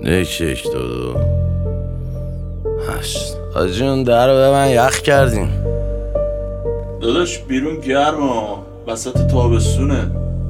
1 2 8 آجون در رو به من یخ کردین داداش بیرون گرما وسط تابستونه.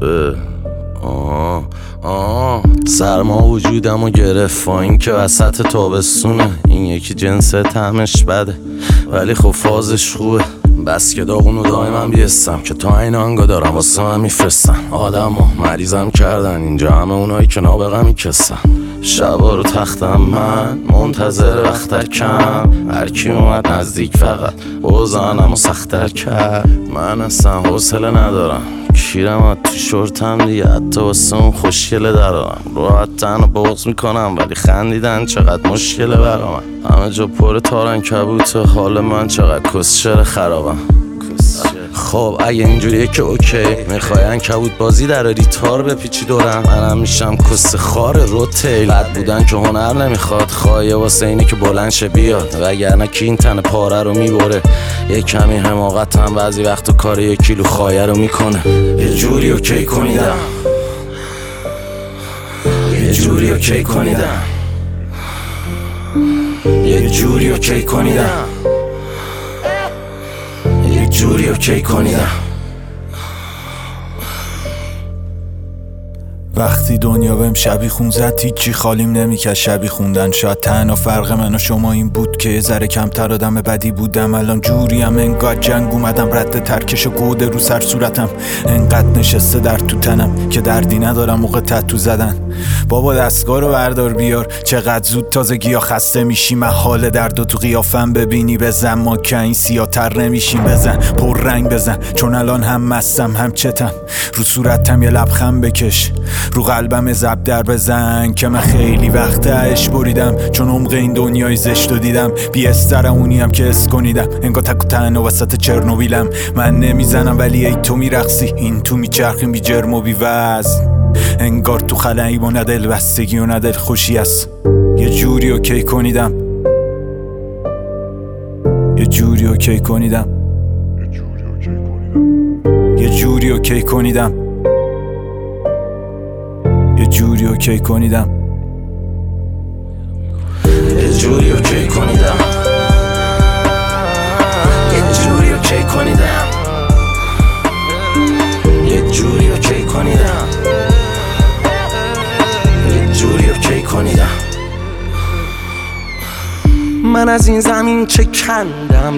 سرما وجودمو گرفت با این که وسط تابستونه. این یکی جنس طعمش بده ولی خب فازش خوبه. بس که داغونو دائما بیستم که تا این آنگا دارم واسه من میفرستن. آدمو مریضم کردن اینجا همه اونایی که نابغه میکسن. شبا رو تختم من منتظر وقتکم. هرکی اومد نزدیک فقط بزنم و سختر کرد. من اصلا حوصله ندارم کیرم تو شورتم دیگه. حتی واسه اون خوشگله دارم راحت تنو بغض میکنم ولی خندیدن چقدر مشکله برا من. همه جا پر تارن کبوته حال من چقدر کسشر خرابم. خب اگه اینجوریه که اوکی میخواین کبوت بازی دراری تار بپیچی دورم. منم میشم کس خار روتیل. بد بودن که هنر نمیخواد خواهیه واسه اینه که بلند شه بیاد. وگرنه کی این تن پاره رو میبره. یه کمی حماقت هم بعضی وقت کار 1 کیلو خایه رو میکنه. یه جوری اوکی کنیدم یه جوری اوکی کنیدم یه جوری اوکی کنیدم جوری اوکی کنیدم. وقتی دنیا بهم شبی خون زد هیچی خالیم نمیکرد شبی خوندن. شاید تنها فرق من و شما این بود که یه ذره کمتر آدم بدی بودم. الان جوریم انگار جنگ اومدم رد ترکش و گوده رو سر صورتم. انقدر نشسته در تو تنم که دردی ندارم موقع تتو زدن. بابا دستگاه رو بردار بیار چقدر زود تازگی ها خسته میشی. محال درد و تو قیافم ببینی. بزن ما که این سیاتر نمیشیم. بزن پر رنگ بزن چون الان هم مستم هم چتم. رو صورتم یه لبخند بکش رو قلبم زب در بزن که من خیلی وقت عشق بریدم. چون عمق این دنیای زشت رو دیدم. بی استر اونیم که اسکنیدم. انگار تک و تنها وسط چرنوبیلم. من نمیزنم ولی ای تو میرقصی. این تو میچرخیم بی جرم و بی وزن. انگار تو خلایی و ندل بستگی و ندل خوشی است. یه جوری اوکی کنیدم یه جوری اوکی کنیدم یه جوری اوکی کنیدم یه جوری اوکی کنیدم یه جوری اوکی کنیدم یه جوری اوکی کنیدم یه جوری اوکی کنیدم یه جوری اوکی کنیدم. من از این زمین چه کندم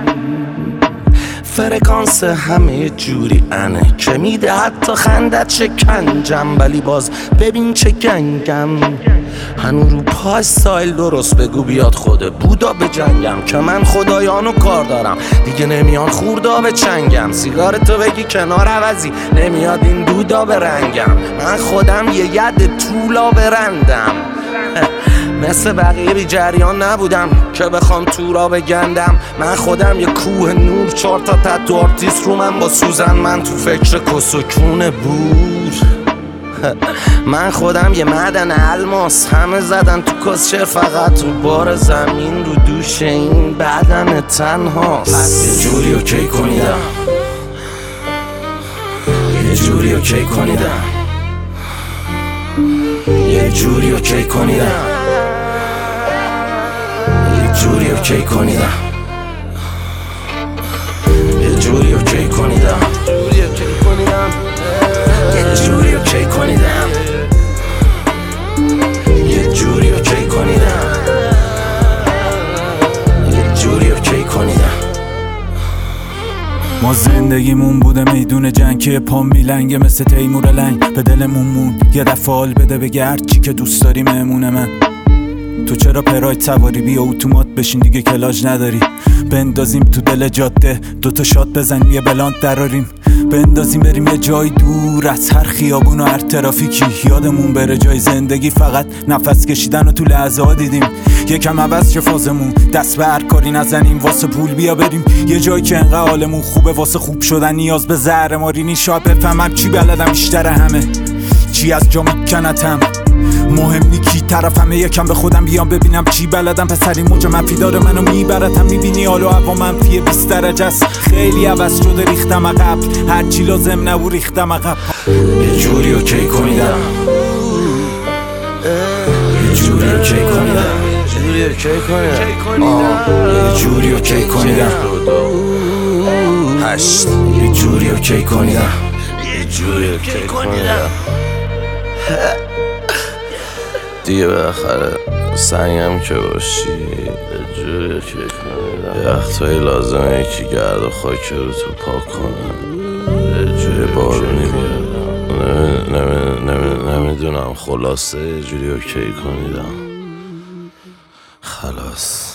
فرکانس همه جوری انه که میده حتی خندت شکنجم. ولی باز ببین چه گنگم هنو رو پای سایل درست بگو بیاد خود بودا به جنگم. که من خدایانو کار دارم دیگه نمیان خوردا به چنگم. سیگارتو بگی کنار عوضی نمیاد این دودا به رنگم. من خودم یه ید طولا برندم. مثل بقیه بی جریان نبودم که بخوام تو را بگندم. من خودم یه کوه نور 4 تا تتو آرتیست رو من با سوزن. من تو فکر کسکون بور. من خودم یه معدن الماس. همه زدن تو کسچه فقط رو بار زمین رو دوش این بدن تنهاست. یه جوری اوکی کنیدم یه جوری اوکی کنیدم یه جوری اوکی کنیدم یه جوری اوکی کنیدم یه جوری اوکی کنیدم یه جوری اوکی کنیدم یه جوری اوکی کنیدم یه جوری اوکی کنیدم. ما زندگیمون بوده میدون جنگ که پام میلنگه مثل تیمور لنگ. به دلمون مون یه دفعه حال بده بگه هرچی که دوست داری مهمون من. تو چرا پراید سواری بیا اتومات بشین دیگه کلاج نداری. بندازیم تو دل جاده 2 تا شات بزنیم یه بلانت دراریم. بندازیم بریم یه جای دور از هر خیابون و هر ترافیکی. یادمون بره جای زندگی فقط نفس کشیدن و تو لحظه ها دیدیم. یکم عوض چه فازمون دست به هر کاری نزنیم واسه پول بیا بریم یه جایی که انقدر حالمون خوبه. واسه خوب شدن نیاز به زهر مارینی. شاید بفهمم چی بلدم بیشتر همه چی از جا میکنتم. مهم نی کی طرفمه یکم به خودم بیام ببینم چی بلدم. پسری موج منفی داره منو میبرتم. میبینی حالا هوا منفی 20 درجه است. خیلی عوض شده ریختم عقب. هرچی لازم نبود ریختم عقب. یه جوری اوکی کنیدم یه جوری جوری اوکی کنیدم جوری اوکی کنیدم یه جوری اوکی کنیدم 8 یه جوری اوکی کنیدم یه جوری اوکی کنیدم دیگه بالاخره سنگم که باشی یه جوری اوکی کنیدم یه وقتایی لازمه یکی گرد و خاک رو تو پاک کنم یه جوری بارونی بیارم نمیدونم خلاصه یه جوری اوکی کنیدم خلاص